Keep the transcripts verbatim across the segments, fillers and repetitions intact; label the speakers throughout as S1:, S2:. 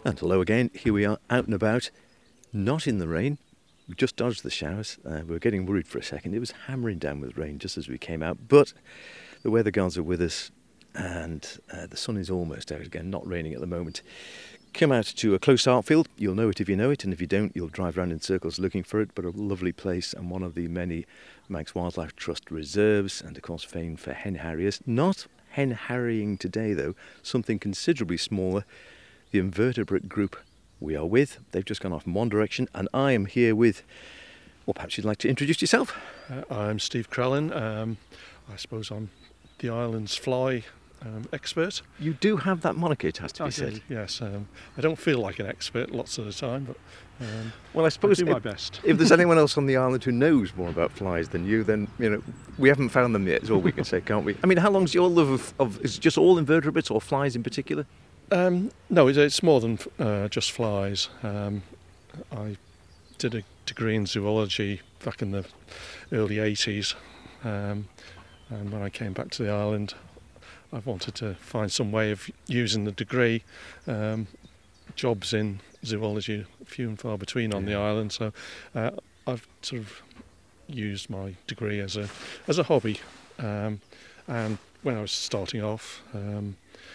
S1: And hello again, here we are out and about, not in the rain. We just dodged the showers. Uh, we were getting worried for a second. It was hammering down with rain just as we came out, but the weather gods are with us and uh, the sun is almost out again, not raining at the moment. Come out to a close Hartfield. You'll know it if you know it, and if you don't, you'll drive around in circles looking for it, but a lovely place and one of the many Manx Wildlife Trust reserves, and of course famed for hen harriers. Not hen harrying today though, something considerably smaller. The invertebrate group we are with. They've just gone off in one direction, and I am here with, well, perhaps you'd like to introduce yourself.
S2: Uh, I'm Steve Crellin. Um, I suppose I'm the island's fly um, expert.
S1: You do have that moniker, it has to be
S2: I
S1: said.
S2: do, yes. Um, I don't feel like an expert lots of the time, but um,
S1: well, I suppose
S2: I do
S1: if,
S2: my best.
S1: If there's anyone else on the island who knows more about flies than you, then, you know, we haven't found them yet, is all we can say, can't we? I mean, how long's your love of, of is it just all invertebrates or flies in particular?
S2: Um, no, it's, it's more than uh, just flies. Um, I did a degree in zoology back in the early eighties, um, and when I came back to the island, I wanted to find some way of using the degree. Um, jobs in zoology are few and far between on the island, so uh, I've sort of used my degree as a as a hobby. Um, and when I was starting off, um,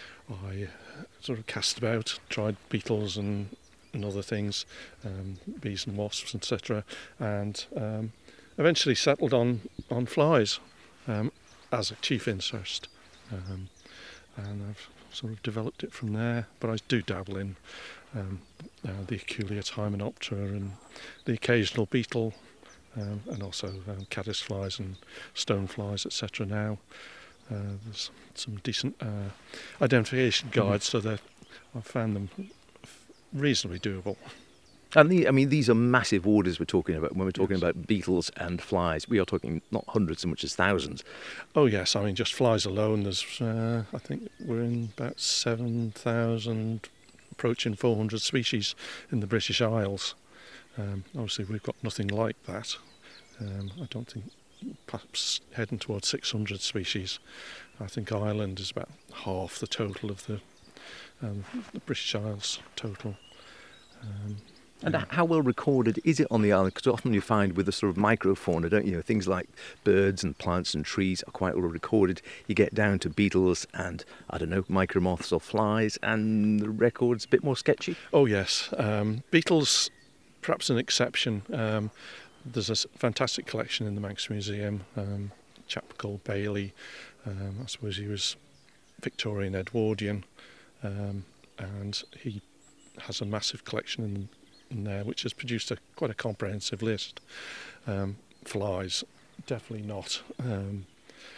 S2: I sort of cast about, tried beetles and, and other things, um, bees and wasps, et cetera, and um, eventually settled on on flies um, as a chief interest, um, and I've sort of developed it from there. But I do dabble in um, uh, the Aculeates hymenoptera and the occasional beetle, um, and also um, caddisflies and stoneflies, et cetera. Now. Uh, there's some decent uh, identification guides, mm-hmm. so that I've found them reasonably doable.
S1: And the, I mean, these are massive orders we're talking about. When we're talking yes. about beetles and flies, we are talking not hundreds so much as thousands.
S2: Oh yes, I mean just flies alone. There's, uh, I think we're in about seven thousand, approaching four hundred species in the British Isles. Um, obviously, we've got nothing like that. Um, I don't think. Perhaps heading towards six hundred species. I think Ireland is about half the total of the, um, the British Isles total. Um,
S1: and
S2: yeah.
S1: How well recorded is it on the island? Because often you find with the sort of microfauna, don't you, things like birds and plants and trees are quite well recorded. You get down to beetles and, I don't know, micromoths or flies, and the record's a bit more sketchy.
S2: Oh yes, um, beetles perhaps an exception. Um, There's a fantastic collection in the Manx Museum, um, a chap called Bailey. Um, I suppose he was Victorian Edwardian, um, and he has a massive collection in, in there which has produced a, quite a comprehensive list. Um, flies, definitely not. Um,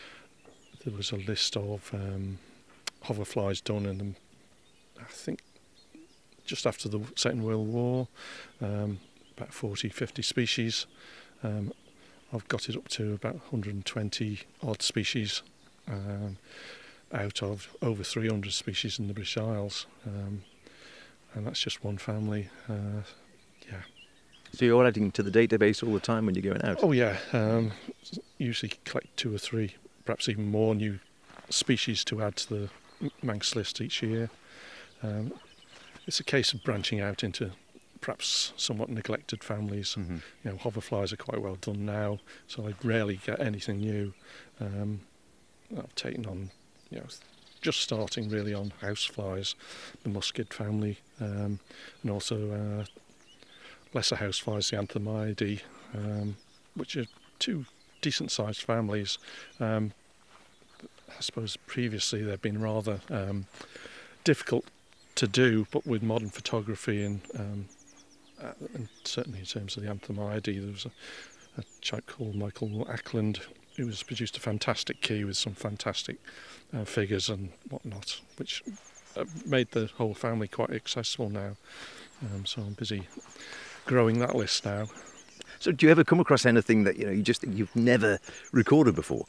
S2: there was a list of um, hoverflies done in them, I think, just after the Second World War. Um, about forty, fifty species. Um, I've got it up to about one hundred twenty odd species um, out of over three hundred species in the British Isles, um, and that's just one family. Uh, yeah.
S1: So you're adding to the database all the time when you're going out?
S2: Oh yeah, um, usually collect two or three, perhaps even more new species to add to the Manx list each year. Um, it's a case of branching out into perhaps somewhat neglected families. Mm-hmm. You know, hoverflies are quite well done now, so I rarely get anything new. Um, I've taken on, you know, just starting really on houseflies, the muskid family, um, and also uh, lesser houseflies, the Anthemidae, um, which are two decent-sized families. Um, I suppose previously they've been rather um, difficult to do, but with modern photography and um, Uh, and certainly in terms of the Anthemidae, there was a, a chap called Michael Ackland who has produced a fantastic key with some fantastic uh, figures and whatnot, which uh, made the whole family quite accessible now. Um, so I'm busy growing that list now.
S1: So do you ever come across anything that you know you just think you've never recorded before?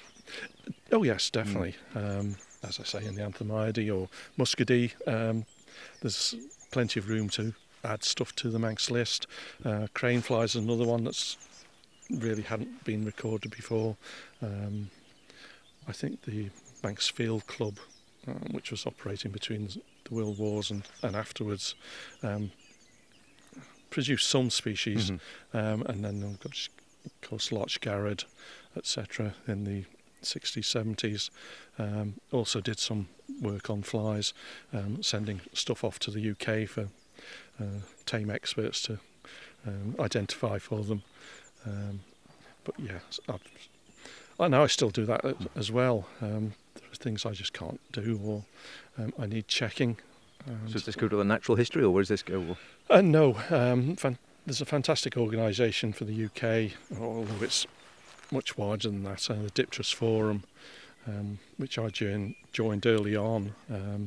S2: Oh yes, definitely. Mm. Um, as I say, in the Anthemidae or Muscidae, um, there's plenty of room to add stuff to the Manx list. Uh, crane flies is another one that's really hadn't been recorded before. Um, I think the Manx Field Club, uh, which was operating between the World Wars and, and afterwards, um, produced some species, mm-hmm. um, and then of course, of course Loch Garrod, et cetera in the sixties, seventies. Um, also did some work on flies, um, sending stuff off to the U K for uh, tame experts to um, identify for them. Um, but yeah, I've, I know I still do that as well. Um, there are things I just can't do, or um, I need checking.
S1: And so does this go to the natural history, or where does this go?
S2: Uh, no, um, fan- there's a fantastic organisation for the U K, although it's much wider than that, uh, the Dipterus Forum, um, which I joined, joined early on, um,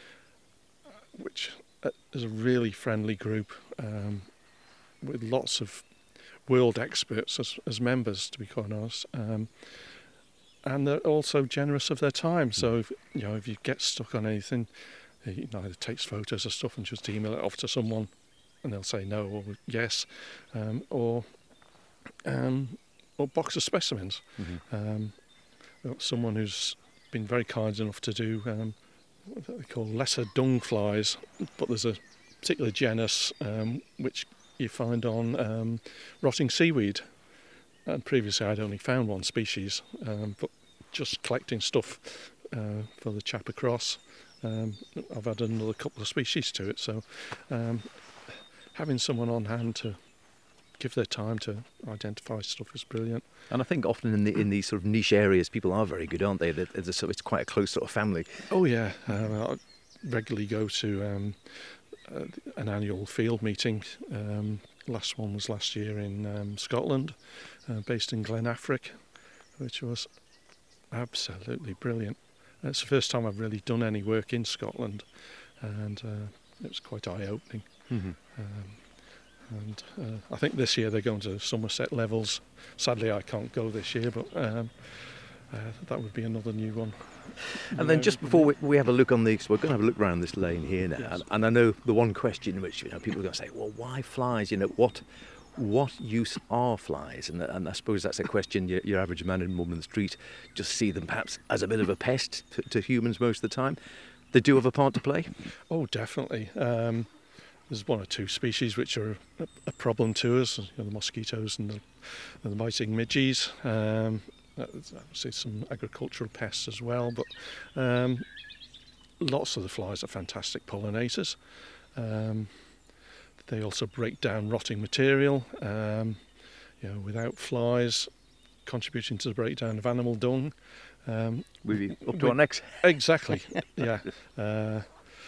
S2: which is a really friendly group um, with lots of world experts as, as members, to be quite honest. Um, and they're also generous of their time. So, if, you know, if you get stuck on anything, he either takes photos of stuff and just email it off to someone, and they'll say no or yes, um, or um, or box of specimens. Mm-hmm. Um, someone who's been very kind enough to do um, what they call lesser dung flies, but there's a particular genus um, which you find on um, rotting seaweed. And previously I'd only found one species, um, but just collecting stuff uh, for the chap across, um, I've added another couple of species to it. So um, having someone on hand to give their time to identify stuff is brilliant.
S1: And I think often in the in these sort of niche areas, people are very good, aren't they? It's, a, it's quite a close sort of family.
S2: Oh yeah, uh, I regularly go to um, uh, an annual field meeting. Um, last one was last year in um, Scotland, uh, based in Glenafric, which was absolutely brilliant. And it's the first time I've really done any work in Scotland, and uh, it was quite eye-opening. Mm-hmm. Um, and uh, I think this year they're going to Somerset Levels. Sadly I can't go this year, but um, uh, that would be another new one.
S1: And then just before we, we have a look on the, so we're going to have a look around this lane here now, yes. and, and I know the one question which, you know, people are going to say, well, why flies? You know, what what use are flies? And, and I suppose that's a question your, your average man and woman in the street just see them perhaps as a bit of a pest to, to humans most of the time. They do have a part to play?
S2: Oh, definitely. Um, there's one or two species which are a, a problem to us, you know, the mosquitoes and the, and the biting midges. Um, obviously some agricultural pests as well, but um, lots of the flies are fantastic pollinators. Um, they also break down rotting material. Um, you know, without flies contributing to the breakdown of animal dung, um,
S1: we'll be up to we, our necks.
S2: Exactly. Yeah. Uh,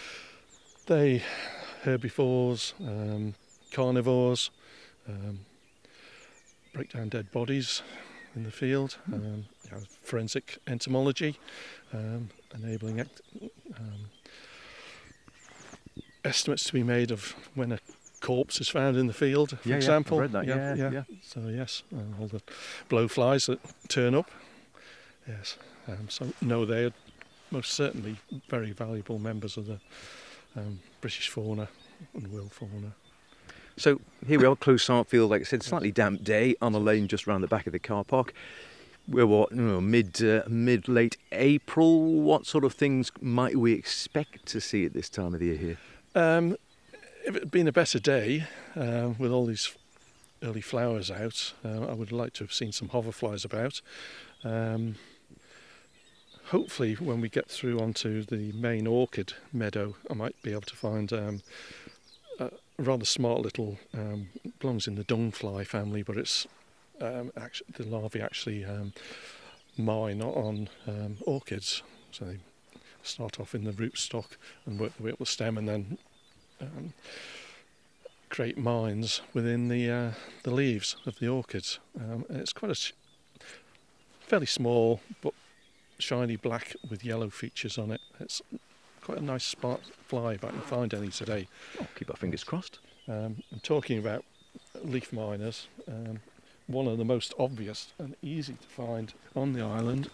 S2: they herbivores, um, carnivores, um, break down dead bodies in the field, um, you know, forensic entomology, um, enabling act, um, estimates to be made of when a corpse is found in the field, for
S1: yeah,
S2: example.
S1: Yeah, I've read that. Yeah, yeah,
S2: yeah. yeah. So yes, uh, all the blowflies that turn up. Yes. Um, so no, they are most certainly very valuable members of the um, British fauna and world fauna.
S1: So here we are, Close Sartfield, like I said, slightly damp day on a lane just round the back of the car park. We're what, you know, mid, uh, mid, late April. What sort of things might we expect to see at this time of the year here?
S2: Um, if it had been a better day, uh, with all these early flowers out, uh, I would like to have seen some hoverflies about. Um, hopefully when we get through onto the main orchid meadow, I might be able to find um, a rather smart little, um, belongs in the dungfly family, but it's um, actually, the larvae actually um, mine on um, orchids. So they start off in the rootstock and work their way up the stem, and then um, create mines within the uh, the leaves of the orchids. Um, and it's quite a sh- fairly small but shiny black with yellow features on it. It's quite a nice spot fly if I can find any today.
S1: Oh, keep our fingers crossed.
S2: Um, I'm talking about leaf miners. Um, one of the most obvious and easy to find on the island.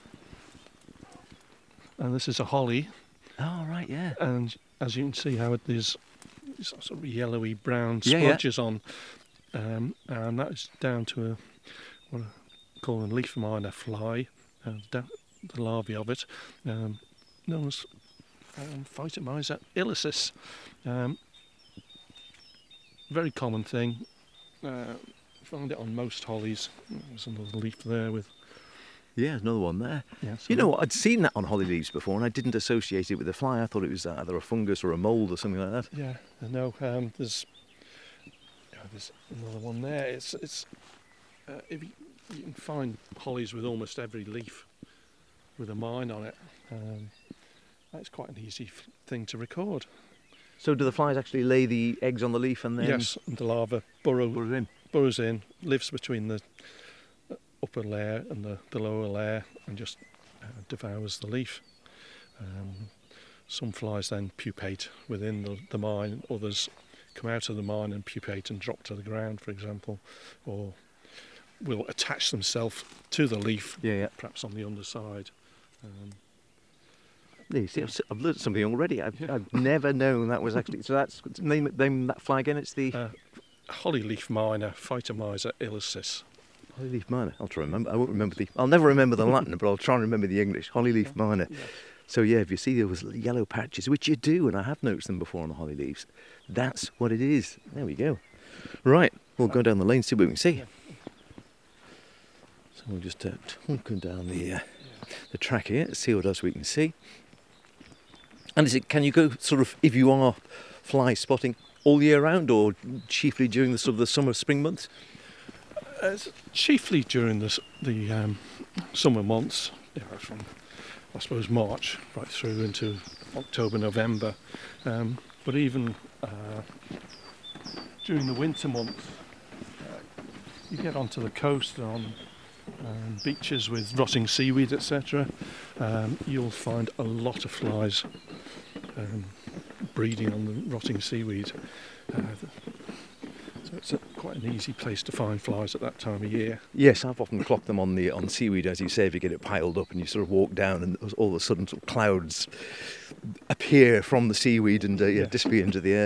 S2: And this is a holly.
S1: Oh, right, yeah.
S2: And as you can see how there's these sort of yellowy brown
S1: yeah,
S2: splodges
S1: yeah.
S2: on. Um, and that is down to a, what I call a leaf miner fly, uh, the larvae of it, um, known as um, Phytomyza ilicis. Um, very common thing. Uh, find it on most hollies. There's another leaf there with.
S1: Yeah, there's another one there.
S2: Yeah,
S1: You know what? I'd seen that on holly leaves before, and I didn't associate it with a fly. I thought it was either a fungus or a mould or something like that.
S2: Yeah, I know. Um, there's yeah, there's another one there. It's it's uh, if you, you can find hollies with almost every leaf with a mine on it. Um, that's quite an easy f- thing to record.
S1: So do the flies actually lay the eggs on the leaf and then
S2: Yes, and the larva burrow,
S1: put it in?
S2: burrows in, lives between the upper layer and the, the lower layer, and just uh, devours the leaf. Um, some flies then pupate within the, the mine, others come out of the mine and pupate and drop to the ground, for example, or will attach themselves to the leaf,
S1: Yeah, yeah.
S2: perhaps on the underside. Um,
S1: There you see, I've, s- I've learnt something already. I've,
S2: Yeah.
S1: I've never known that was actually. So that's name, name that fly again. It's the
S2: uh, hollyleaf miner, Phytomyza ilicis.
S1: hollyleaf miner. I'll try to remember. I won't remember the. I'll never remember the Latin, but I'll try and remember the English. Hollyleaf
S2: Yeah.
S1: miner.
S2: Yeah.
S1: So yeah, if you see those yellow patches, which you do, and I have noticed them before on the holly leaves, that's what it is. There we go. Right, we'll go down the lane, see what we can see.
S2: Yeah.
S1: So we'll just uh, go down the uh, the track here, see what else we can see. And is it? Can you go sort of if you are fly spotting all year round, or chiefly during the sort of the summer spring months?
S2: Uh, it's chiefly during the s- the um, summer months, you know, from I suppose March right through into October, November. Um, but even uh, during the winter months, uh, you get onto the coast and on um, beaches with rotting seaweed, et cetera. Um, you'll find a lot of flies um, breeding on the rotting seaweed. Uh, so it's a, quite an easy place to find flies at that time of year.
S1: Yes, I've often clocked them on the on seaweed, as you say, if you get it piled up and you sort of walk down and all of a sudden sort of clouds appear from the seaweed and uh, yeah,
S2: Yeah.
S1: disappear into the air.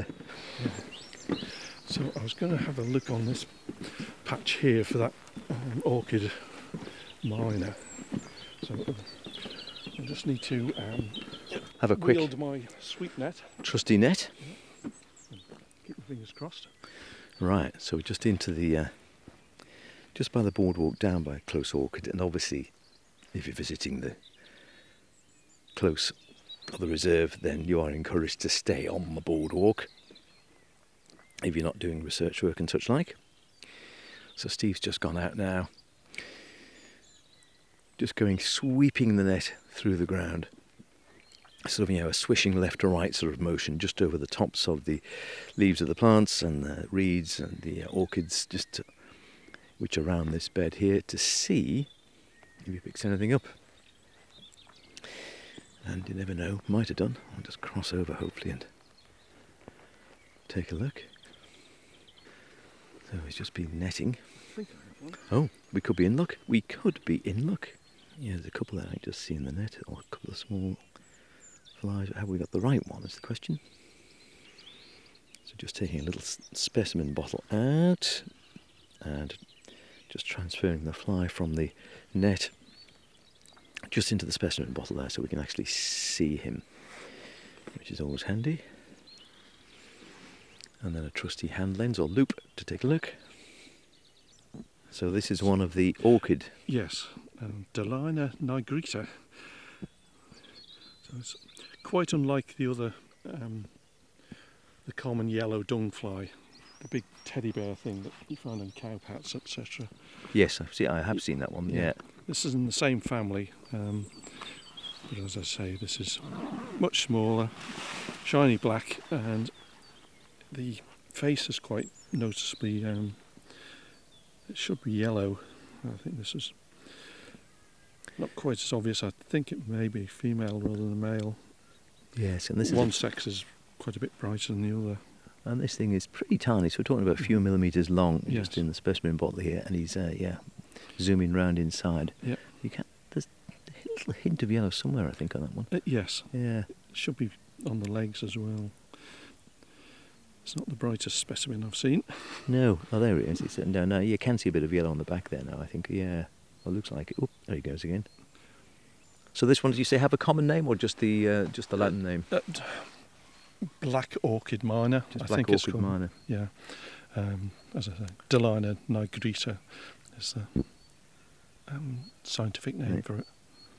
S2: So I was going to have a look on this patch here for that um, orchid miner. So uh, I just need to um,
S1: Have a quick
S2: wield my sweep net.
S1: trusty net.
S2: Keep my fingers crossed.
S1: Right, so we're just into the, uh, just by the boardwalk down by Close Orchid, and obviously if you're visiting the Close or the reserve, then you are encouraged to stay on the boardwalk if you're not doing research work and such like. So Steve's just gone out now, just going sweeping the net through the ground. Sort of, you know, a swishing left to right sort of motion just over the tops of the leaves of the plants and the reeds and the uh, orchids, just to, which are around this bed here, to see if he picks anything up. And you never know, might have done. I'll just cross over hopefully and take a look. So he's just been netting. Oh, we could be in luck. We could be in luck. Yeah, there's a couple that I just see in the net, or a couple of small flies. Have we got the right one is the question. So just taking a little s- specimen bottle out and just transferring the fly from the net just into the specimen bottle there so we can actually see him, which is always handy. And then a trusty hand lens or loop to take a look. So this is one of the orchid.
S2: Yes, um, Delina nigrita. So it's quite unlike the other, um, the common yellow dungfly, the big teddy bear thing that you find in cowpats, et cetera.
S1: Yes, I've seen, I have seen that one, yeah.
S2: Yeah. This is in the same family, um, but as I say, this is much smaller, shiny black, and the face is quite noticeably, um, it should be yellow. I think this is not quite as obvious. I think it may be female rather than male.
S1: Yes, and this
S2: One
S1: is
S2: sex is quite a bit brighter than the other.
S1: a, and this thing is pretty tiny. So we're talking about a few millimetres long,
S2: Yes.
S1: just in the specimen bottle here, and he's uh, yeah, zooming round inside.
S2: Yep.
S1: You can there's a little hint of yellow somewhere, I think, on that one.
S2: Uh, yes,
S1: Yeah.
S2: it should be on the legs as well. It's not the brightest specimen I've seen.
S1: No, oh there it is. It's, no, no, you can see a bit of yellow on the back there now. I think, yeah. Well, looks like it. Oh, there he goes again. So this one, did you say, have a common name or just the uh, just the Latin name?
S2: Uh, black orchid minor.
S1: Just
S2: I
S1: black
S2: think it's
S1: orchid
S2: called,
S1: minor.
S2: Yeah. Um, as I say, Delina nigrita is the um, scientific name
S1: Right.
S2: for it.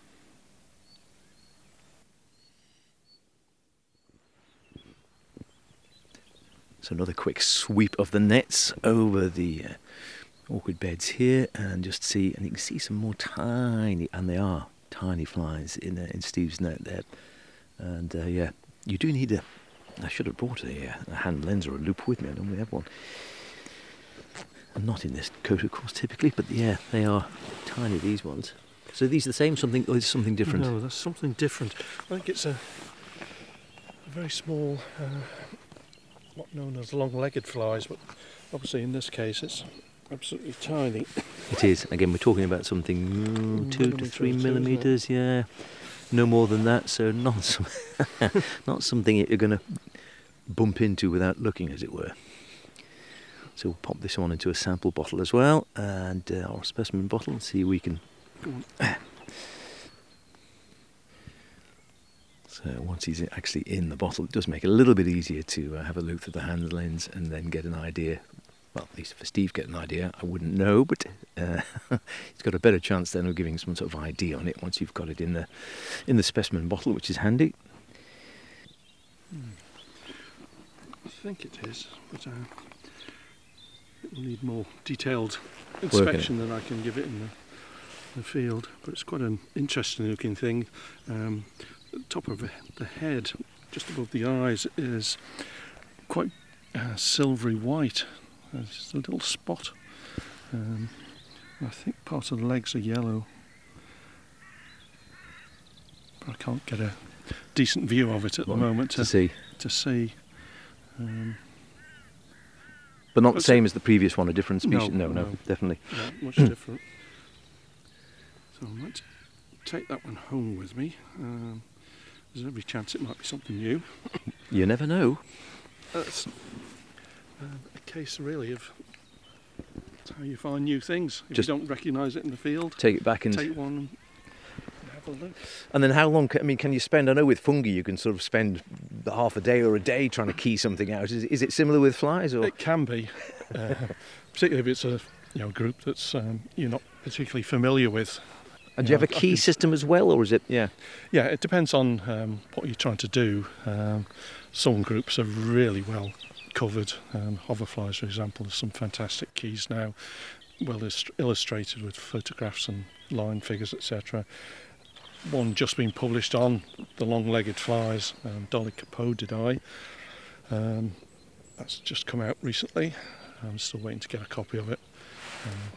S1: So another quick sweep of the nets over the uh, orchid beds here, and just see, and you can see some more tiny, and they are tiny flies in uh, in Steve's net there. And uh, yeah, you do need a. I should have brought a, a hand lens or a loop with me. I normally have one. And not in this coat, of course, typically, but yeah, they are tiny, these ones. So these are the same, something, or is something different?
S2: No, that's something different. I think it's a, a very small, uh, what known as long-legged flies, but obviously in this case it's absolutely tiny.
S1: It is. Again, we're talking about something mm, two to
S2: Millimetre
S1: three
S2: or two, isn't it?
S1: millimetres, yeah. No more than that, so not, some not something you're going to bump into without looking, as it were. So we'll pop this one into a sample bottle as well, and uh, our specimen bottle, and see if we can...
S2: Go on.
S1: So once he's actually in the bottle, it does make it a little bit easier to uh, have a look through the hand lens and then get an idea. Well, at least for Steve, get an idea. I wouldn't know, but uh, he's got a better chance then of giving some sort of I D on it once you've got it in the in the specimen bottle, which is handy.
S2: Hmm. I think it is, but uh, it will need more detailed inspection than I can give it in the, the field. But it's quite an interesting looking thing. Um, the top of the head, just above the eyes, is quite uh, silvery white. There's just a little spot. Um, I think part of the legs are yellow, but I can't get a decent view of it at
S1: Well,
S2: the moment
S1: to see.
S2: To see. Um,
S1: But not the
S2: But-
S1: same as the previous one, a different species?
S2: No,
S1: No, no,
S2: no.
S1: definitely.
S2: yeah, much different. So I might take that one home with me. Um, there's every chance it might be something new.
S1: You never know.
S2: That's um, a case really of how you find new things. If
S1: Just
S2: you don't recognise it in the field,
S1: Take it back and...
S2: take one and have a look.
S1: And then how long, can, I mean, can you spend, I know with fungi you can sort of spend half a day or a day trying to key something out. Is, is it similar with flies? Or?
S2: It can be, uh, particularly if it's a you know group that's um, you're not particularly familiar with.
S1: And do you have a
S2: I
S1: key
S2: can-
S1: system as well, or is it, yeah?
S2: Yeah, it depends on um, what you're trying to do. Um, some groups are really well covered. Um, hoverflies, for example, there's some fantastic keys now, well illust- illustrated with photographs and line figures, et cetera. One just been published on the long-legged flies, um, Dolichopodidae. Um, that's just come out recently. I'm still waiting to get a copy of it. Um,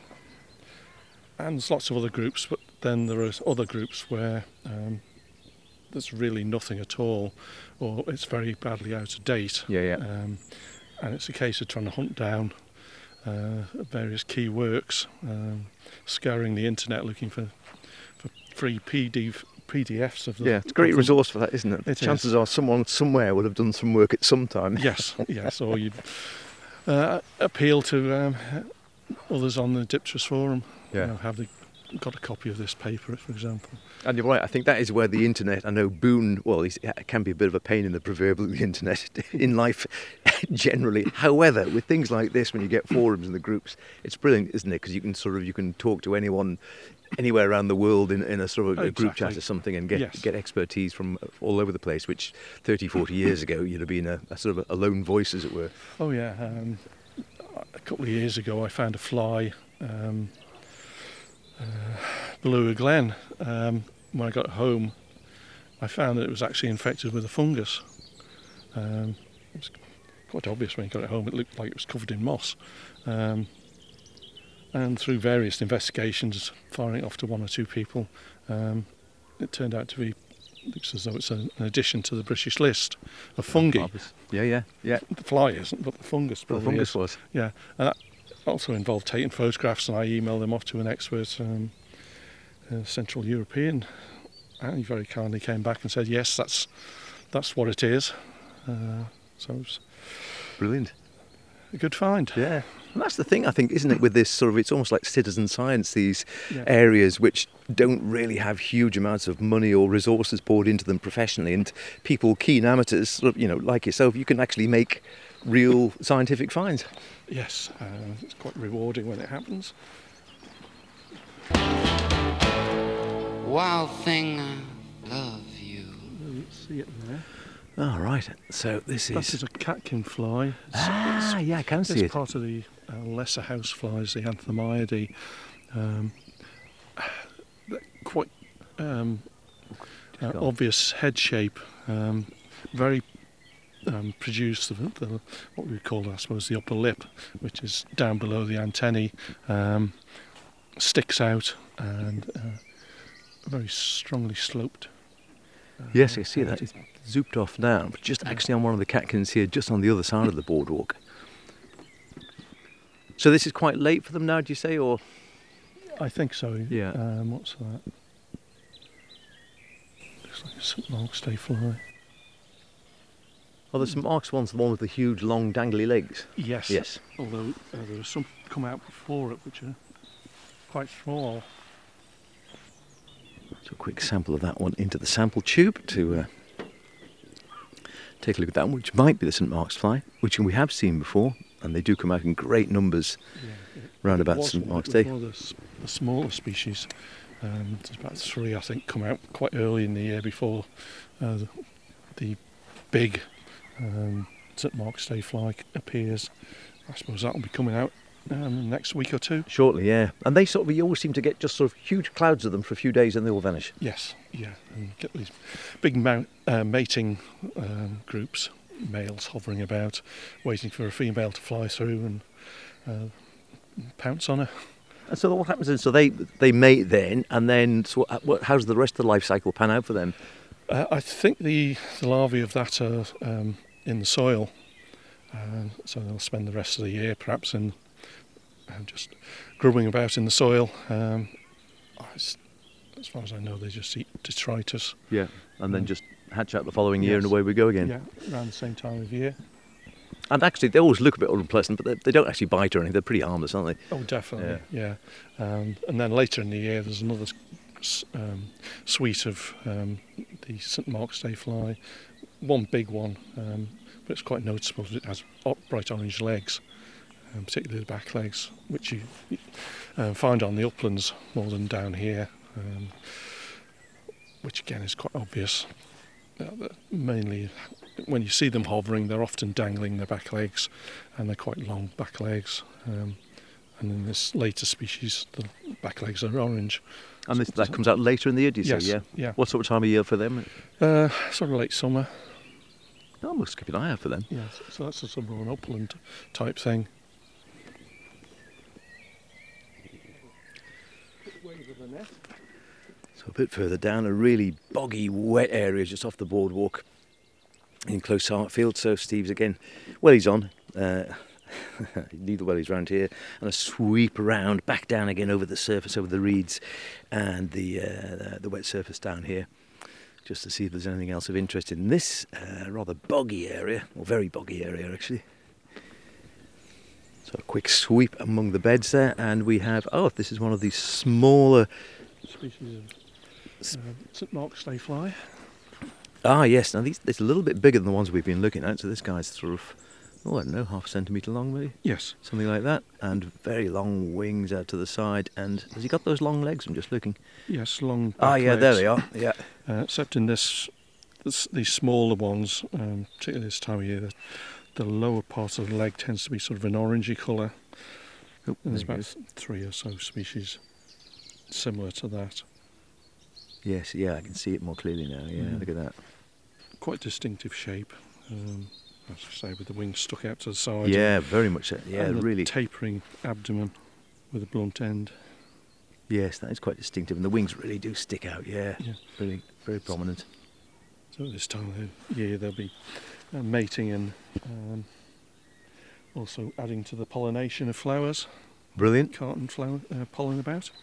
S2: and there's lots of other groups, but then there are other groups where um, there's really nothing at all, or it's very badly out of date.
S1: Yeah, yeah.
S2: Um, and it's a case of trying to hunt down uh, various key works, um, scouring the internet looking for, for free P D, P D Fs of the.
S1: Yeah, it's a great
S2: of them.
S1: resource for that, isn't it?
S2: It
S1: Chances
S2: is.
S1: are someone somewhere would have done some work at some time.
S2: Yes, yes, or you uh, appeal to um, others on the Dipterus forum.
S1: Yeah.
S2: You know, have they got a copy of this paper, for example?
S1: And you're right, I think that is where the internet, I know Boone, well, he's, it can be a bit of a pain in the proverbial the internet in life generally. However, with things like this, when you get forums and the groups, it's brilliant, isn't it? Because you can sort of, you can talk to anyone anywhere around the world in, in a sort of a group chat
S2: Exactly.
S1: or something and get
S2: Yes.
S1: get expertise from all over the place, which thirty, forty years ago you'd have been a, a sort of a lone voice, as it were.
S2: Oh yeah, um, a couple of years ago I found a fly um, uh, below a glen. Um, when I got home, I found that it was actually infected with a fungus. Um, it was quite obvious when I got it home. It looked like it was covered in moss. Um, and through various investigations, firing it off to one or two people, um, it turned out to be, looks as though it's an addition to the British list of fungi.
S1: Marvellous. Yeah, yeah, yeah.
S2: The fly isn't, but the fungus
S1: Well, the
S2: probably
S1: fungus
S2: is.
S1: was.
S2: Yeah, and that also involved taking photographs, and I emailed them off to an expert, um, uh, Central European, and he very kindly came back and said, yes, that's that's what it is. Uh, so it was,
S1: Brilliant.
S2: a good find.
S1: Yeah. And that's the thing, I think, isn't it, with this sort of, it's almost like citizen science, these
S2: Yeah.
S1: areas which don't really have huge amounts of money or resources poured into them professionally, and people, keen amateurs, sort of, you know, like yourself, you can actually make real scientific finds.
S2: Yes, uh, it's quite rewarding when it happens.
S3: Wild thing, I love you.
S2: You see it there.
S1: Oh, right. So this
S2: That
S1: is...
S2: is a catkin fly. It's,
S1: Ah, yeah, I can
S2: it's,
S1: see
S2: it's
S1: it.
S2: part of the uh, lesser house flies, the Anthemiidae. Um, they're quite um, uh,
S1: go on.
S2: obvious head shape. Um, very um, produce the, the what we call, I suppose, the upper lip, which is down below the antennae, um, sticks out and uh, very strongly sloped. Uh,
S1: Yes, I see that.
S2: head.
S1: It's zooped off now, but just actually on one of the catkins here, just on the other side of the boardwalk. So this is quite late for them now, do you say, or...?
S2: I think so.
S1: Yeah.
S2: Um, what's that? Looks like a Saint Mark's Day fly.
S1: Oh, the Saint Mark's one's the one with the huge, long, dangly legs.
S2: Yes.
S1: Yes.
S2: Although uh, there are some come out before it which are quite small.
S1: So a quick sample of that one into the sample tube to uh, take a look at that one, which might be the Saint Mark's fly, which we have seen before, and they do come out in great numbers
S2: Yeah, it
S1: round about
S2: was
S1: Saint
S2: one-
S1: Mark's
S2: it was
S1: Day.
S2: one of the, s- the smaller species. Um, there's about three, I think, come out quite early in the year before uh, the, the big um, Saint Mark's Day fly appears. I suppose that will be coming out um, next week or two.
S1: Shortly, yeah. And they sort of, you always seem to get just sort of huge clouds of them for a few days and they all vanish.
S2: Yes, yeah, and you get these big mount, uh, mating um, groups, males hovering about, waiting for a female to fly through and uh, pounce on her.
S1: And so what happens is, so they they mate then, and then so what, what, how's the rest of the life cycle pan out for them?
S2: Uh, I think the, the larvae of that are um, in the soil, uh, so they'll spend the rest of the year perhaps in uh, just grubbing about in the soil. Um, as, as far as I know, they just eat detritus.
S1: Yeah. And then
S2: Mm.
S1: just hatch out the following year
S2: Yes.
S1: and away we go again.
S2: Yeah, around the same time of year.
S1: And actually, they always look a bit unpleasant, but they, they don't actually bite or anything. They're pretty harmless, aren't they?
S2: Oh, definitely, yeah. Um, and then later in the year, there's another s- um, suite of um, the Saint Mark's Day fly. One big one, um, but it's quite noticeable. It has o- bright orange legs, um, particularly the back legs, which you uh, find on the uplands more than down here, um, which again is quite obvious. Uh, the- mainly, when you see them hovering, they're often dangling their back legs, and they're quite long back legs. Um, and in this later species, the back legs are orange.
S1: And this, that comes out later in the year, do you
S2: Yes,
S1: say? Yeah.
S2: yeah.
S1: What sort of time of year for them?
S2: Uh, sort of late summer.
S1: Oh, must keep an eye out for them.
S2: Yeah, so, so that's a sort of an upland type thing.
S1: So a bit further down, a really boggy, wet area just off the boardwalk in Close Hartfield. So Steve's again, well, he's on. Uh, leave the wellies round here and a sweep around, back down again over the surface, over the reeds and the, uh, the, the wet surface down here, just to see if there's anything else of interest in this uh, rather boggy area, or very boggy area actually. So a quick sweep among the beds there, and we have, oh, this is one of these smaller,
S2: Species of uh, Saint Mark's Day fly.
S1: ah yes, now these, it's a little bit bigger than the ones we've been looking at, so this guy's sort of, oh I don't know, half a centimetre long maybe?
S2: Yes.
S1: Something like that, and very long wings out to the side, and has he got those long legs? I'm just looking.
S2: Yes, long.
S1: Ah
S2: back
S1: yeah, there
S2: legs.
S1: they are, yeah.
S2: Uh, except in this, this, these smaller ones, um, particularly this time of year, the, the lower part of the leg tends to be sort of an orangey colour.
S1: Oh,
S2: And there's
S1: there he
S2: about th- three or so species similar to that.
S1: Yes, yeah, I can see it more clearly now, yeah,
S2: Mm.
S1: look at that.
S2: Quite distinctive shape. Um, as I say, with the wings stuck out to the side.
S1: Yeah, very much so, yeah,
S2: and the
S1: really.
S2: tapering abdomen with a blunt end.
S1: Yes, that is quite distinctive, and the wings really do stick out, yeah,
S2: Yeah.
S1: really, very prominent.
S2: So at this time of the year they'll be uh, mating and um, also adding to the pollination of flowers.
S1: Brilliant.
S2: Carton flower uh, pollen about.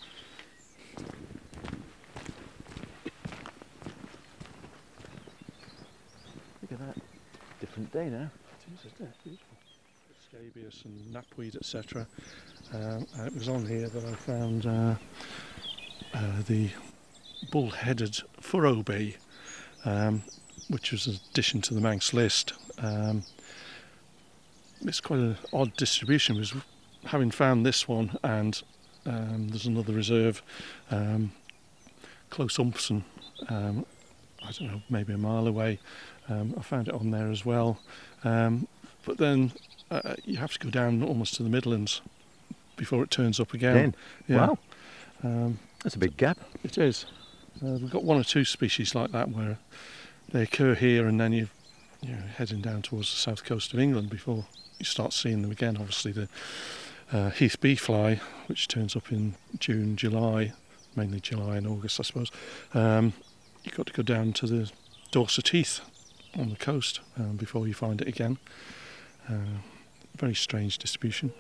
S1: Look at that, different day now.
S2: It is, isn't it? Beautiful. scabious and knapweed, et cetera. Um, and it was on here that I found uh, uh, the bull-headed furrow bee, um, which was an addition to the Manx list. Um, it's quite an odd distribution. It was having found this one, and um, there's another reserve, um, Close Umpson, um, I don't know, maybe a mile away. Um, I found it on there as well. Um, but then uh, you have to go down almost to the Midlands before it turns up again.
S1: Again?
S2: Yeah.
S1: Wow.
S2: Um,
S1: That's a big gap.
S2: it is. Uh, we've got one or two species like that where they occur here and then you, you're heading down towards the south coast of England before you start seeing them again. Obviously the uh, Heath bee fly, which turns up in June, July, mainly July and August I suppose. Um, you've got to go down to the Dorset Heath on the coast um, before you find it again. Uh, very strange distribution.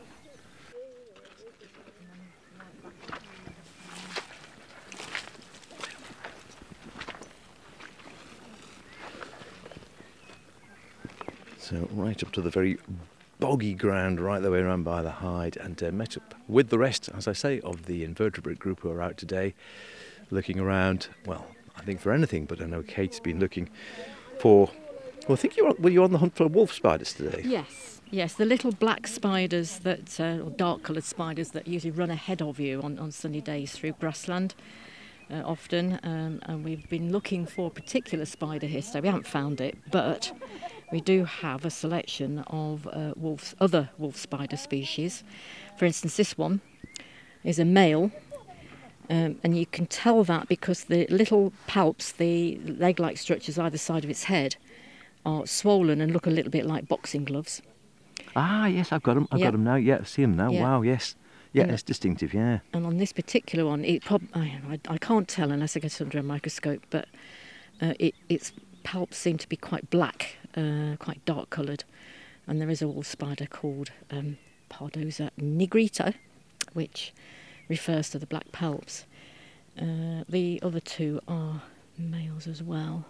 S1: So right up to the very boggy ground right the way around by the Hyde, and uh, met up with the rest, as I say, of the invertebrate group who are out today looking around, well, I think for anything, but I know Kate's been looking for, well, I think you were, were you on the hunt for wolf spiders today?
S4: Yes, yes, the little black spiders that, uh, or dark coloured spiders that usually run ahead of you on, on sunny days through grassland. Uh, often, um, and we've been looking for a particular spider here, so we haven't found it, but we do have a selection of uh, wolf, other wolf spider species. For instance, this one is a male, um, and you can tell that because the little palps, the leg-like structures either side of its head, are swollen and look a little bit like boxing gloves.
S1: Ah, yes, I've got them. I've
S4: Yeah.
S1: got them now. Yeah, I see them now.
S4: Yeah.
S1: Wow, yes. Yeah,
S4: Yeah.
S1: it's distinctive, yeah.
S4: And on this particular one, it prob- I, I, I can't tell unless I get under a microscope, but uh, it, its palps seem to be quite black, uh, quite dark coloured. And there is a wolf spider called um, Pardosa nigrita, which refers to the black palps. Uh, the other two are males as well.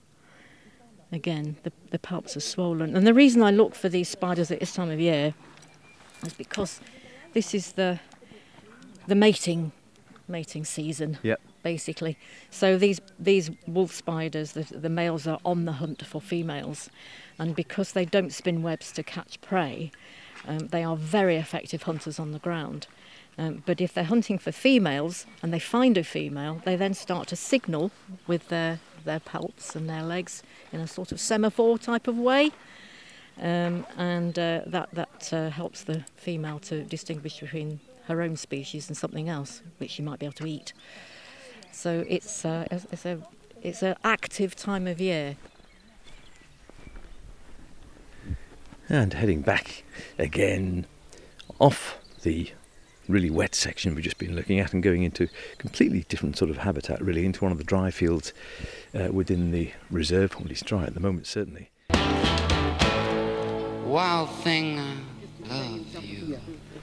S4: Again, the, the palps are swollen. And the reason I look for these spiders at this time of year is because this is the the mating mating season,
S1: Yep.
S4: basically. So these these wolf spiders, the, the males are on the hunt for females, and because they don't spin webs to catch prey, um, they are very effective hunters on the ground. Um, but if they're hunting for females and they find a female, they then start to signal with their their palps and their legs in a sort of semaphore type of way. Um, and uh, that that uh, helps the female to distinguish between her own species and something else, which she might be able to eat. So it's uh, it's a it's an active time of year.
S1: And heading back again off the really wet section we've just been looking at and going into completely different sort of habitat, really, into one of the dry fields uh, within the reserve. Well, it's dry at the moment, certainly.
S3: Wild thing, I love you.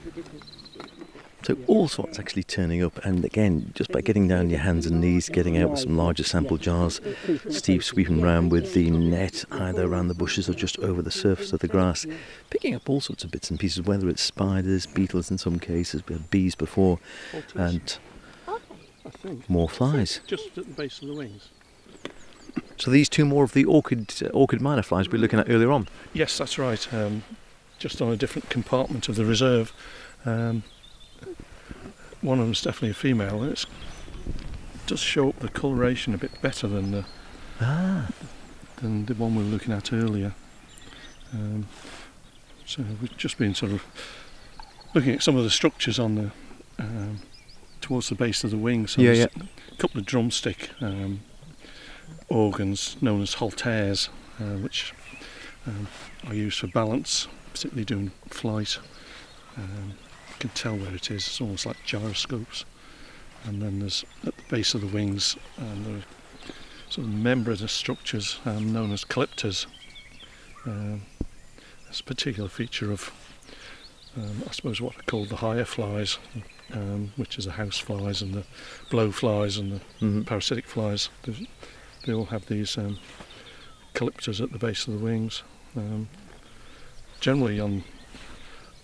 S1: So all sorts actually turning up, and again, just by getting down your hands and knees, getting out with some larger sample jars, Steve sweeping round with the net either around the bushes or just over the surface of the grass, picking up all sorts of bits and pieces, whether it's spiders, beetles in some cases, we had bees before, and
S2: I think.
S1: more flies.
S2: Just at the base of the wings.
S1: So these two more of the orchid uh, orchid minor flies we were looking at earlier on.
S2: Yes, that's right. Um, just on a different compartment of the reserve. Um, one of them's definitely a female, and it does show up the coloration a bit better than the
S1: Ah.
S2: than the one we were looking at earlier. Um, so we've just been sort of looking at some of the structures on the um, towards the base of the wing. So
S1: Yeah,
S2: there's a couple of drumstick um, organs known as halteres, uh, which um, are used for balance, particularly doing flight. Um, you can tell where it is. It's almost like gyroscopes. And then there's at the base of the wings, um, there are sort of membranous structures um, known as calypters. Um, it's a particular feature of, um, I suppose, what are called the higher flies, um, which is the house flies and the blowflies and the
S1: Mhm.
S2: parasitic flies. There's, they all have these um, calypters at the base of the wings. Um, generally on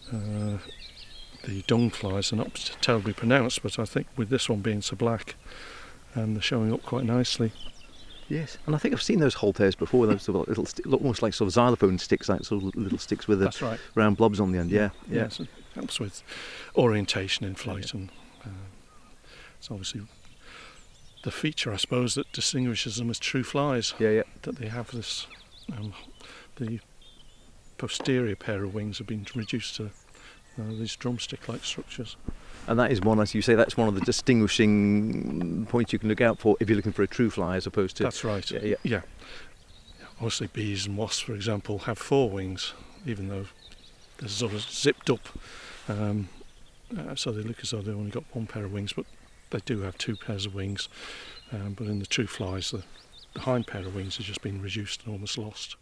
S2: uh, the dung flies are not terribly pronounced, but I think with this one being so black, and they're showing up quite nicely.
S1: Yes, and I think I've seen those Holters before. Those sort of little, sti- look almost like sort of xylophone sticks, like sort of little sticks with the
S2: That's right.
S1: round blobs on the end. Yeah, yeah.
S2: Yes, it helps with orientation in flight, and uh, it's obviously the feature, I suppose, that distinguishes them as true flies.
S1: Yeah, yeah.
S2: That they have this, um, the posterior pair of wings have been reduced to uh, these drumstick-like structures.
S1: And that is one, as you say, that's one of the distinguishing points you can look out for if you're looking for a true fly, as opposed to.
S2: That's right.
S1: Yeah, yeah.
S2: yeah. Obviously, bees and wasps, for example, have four wings, even though they're sort of zipped up. Um, uh, so they look as though they've only got one pair of wings, but they do have two pairs of wings. Um, but in the true flies, the, the hind pair of wings has just been reduced and almost lost.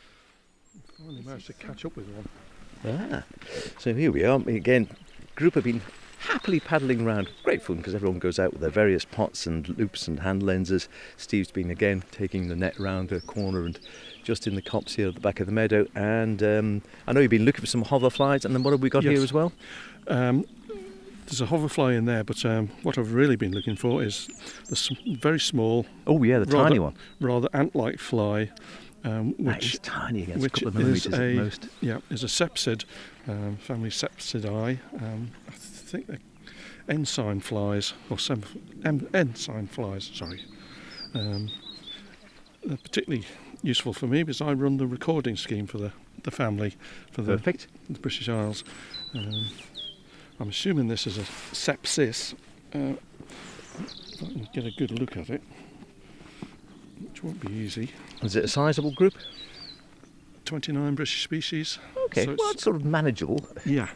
S2: I finally managed to catch up with one.
S1: Ah, so here we are again. Group have been happily paddling around. Great fun because everyone goes out with their various pots and loops and hand lenses. Steve's been again taking the net round a corner and just in the copse here at the back of the meadow. And um, I know you've been looking for some hoverflies. And then what have we got
S2: Yes.
S1: here as well?
S2: Um, there's a hoverfly in there, but um, what I've really been looking for is the s- very small,
S1: Oh yeah, the
S2: rather,
S1: tiny one.
S2: rather ant-like fly, um,
S1: That
S2: which
S1: is tiny against a
S2: which
S1: couple of
S2: is
S1: millimetres at
S2: a
S1: most.
S2: yeah is a sepsid, um, family Sepsidae. Um, I think they're ensign flies or sem- em- ensign flies. Sorry, um, they're particularly useful for me because I run the recording scheme for the the family for the,
S1: Perfect.
S2: the British Isles. Um, I'm assuming this is a sepsis. Uh, if I can get a good look at it, which won't be easy.
S1: Is it a sizable group?
S2: twenty-nine British species.
S1: Okay,
S2: So
S1: well
S2: it's-
S1: it's sort of manageable.
S2: Yeah.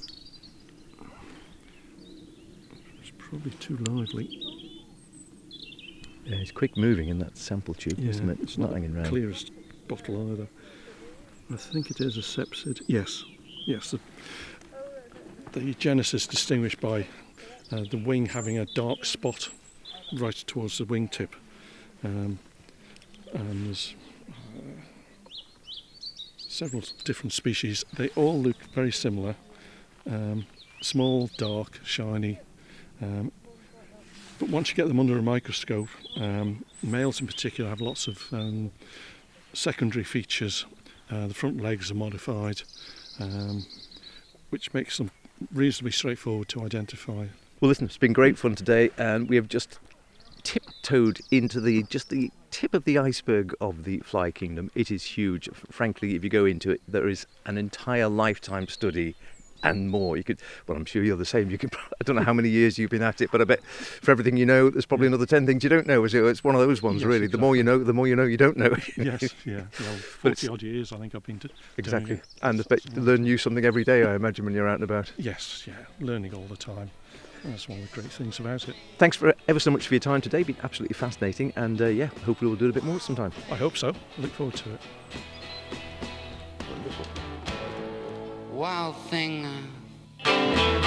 S2: It's probably too lively.
S1: Yeah, it's quick moving in that sample tube, isn't it?
S2: It's
S1: not,
S2: not
S1: hanging
S2: the
S1: around.
S2: clearest bottle either. I think it is a sepsid. Yes, yes. The, the genus is distinguished by uh, the wing having a dark spot right towards the wingtip. Um, and there's uh, several different species. They all look very similar. Um, small, dark, shiny. Um, but once you get them under a microscope, um, males in particular have lots of um, secondary features. Uh, the front legs are modified, um, which makes them reasonably straightforward to identify.
S1: Well, listen, it's been great fun today, and we have just tiptoed into the just the tip of the iceberg of the fly kingdom. It is huge. F- Frankly, if you go into it, there is an entire lifetime study and more. You could, well, I'm sure you're the same. You could, I don't know how many years you've been at it, but I bet for everything you know, there's probably another ten things you don't know. Is it? It's one of those ones,
S2: Yes,
S1: really. The more you know, the more you know you don't know.
S2: Yes, yeah. Well,
S1: But it's-
S2: forty odd years I think I've been to
S1: Exactly.
S2: doing it.
S1: And I bet you learn new something every day, I imagine, when you're out and about.
S2: Yes, yeah, learning all the time. That's one of the great things about it.
S1: Thanks for ever so much for your time today. Been absolutely fascinating, and uh, yeah, hopefully we'll do it a bit more sometime.
S2: I hope so. I look forward to it.
S3: Wild thing. Uh,